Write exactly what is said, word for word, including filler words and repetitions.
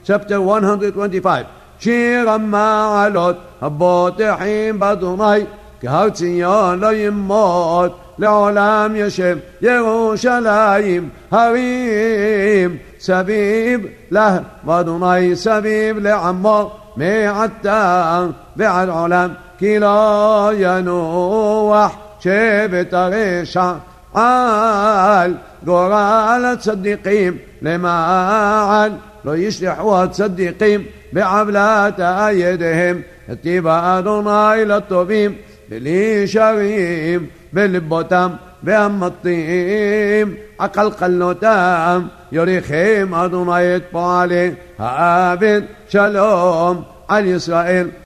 chapter one hundred twenty-five. שיר המעלות הבוטחים באדוני, כהר ציון לא ימות, לעולם ישב ירושלים הרים סביב לה, ואדוני סביב לעמו מעתה ועד עולם, כי לא ינוח שבט הרשע על גורל הצדיקים, למען לא ישלחו הצדיקים בעוולת ידיהם. היטיב אדוני לטובים ולישרים בלבותם, והמטים עקלקלותם יוריכם אדוני את פועלי העבד. שלום על ישראל.